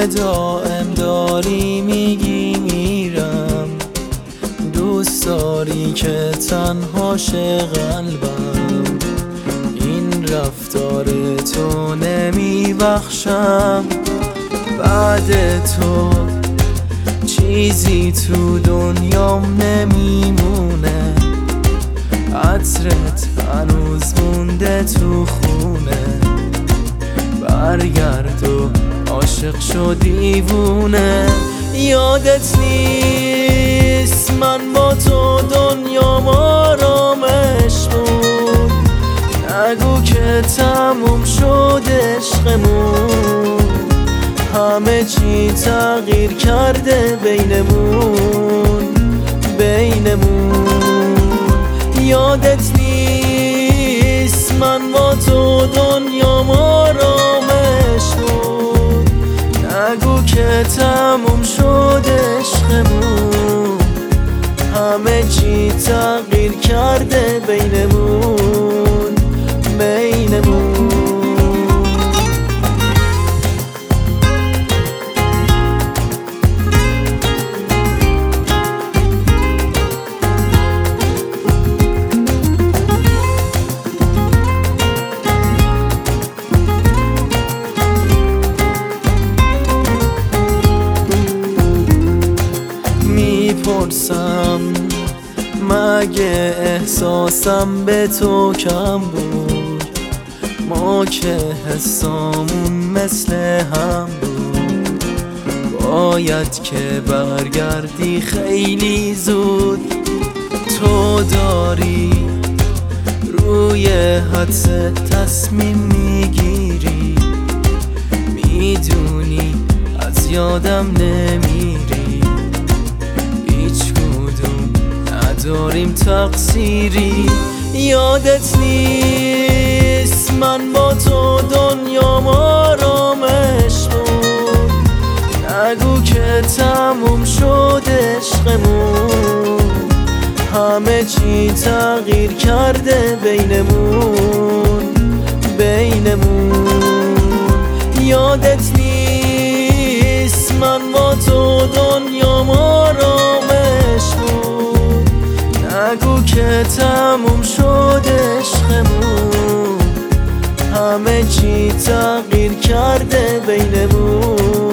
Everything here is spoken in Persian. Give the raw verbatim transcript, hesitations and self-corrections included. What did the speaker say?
دائم داری میگی میرم، دوست داری که تنها شه قلبم. این رفتار تو نمیبخشم، بعد تو چیزی تو دنیام نمیمونه. عطرت هنوز مونده تو خونه، برگرد و عاشق شو دیوونه. یادت نیست من با تو دنیام آرامش بود، نگو که تموم شد عشقمون. همه چی تغییر کرده بینمون بینمون. یادت نیست من با تو دنیام آرامش بود، نگو که تموم شد عشقمون. همه چی تغییر کرده بینمون بینمون. میپرسم مگه احساسم به تو کم بود؟ ما که حسامون مثل هم بود. باید که برگردی خیلی زود، تو داری روی حدس تصمیم میگیری، میدونی از یادم نمیری. نداریم تقصیری. یادت نیست من با تو دنیام آرامش بود، نگو که تموم شد عشقمون. همه چی تغییر کرده بینمون بینمون. یادت نیست من با تو دنیام آرامش بود، نگو که تموم شد عشقمون. همه چی تغییر کرده بینمون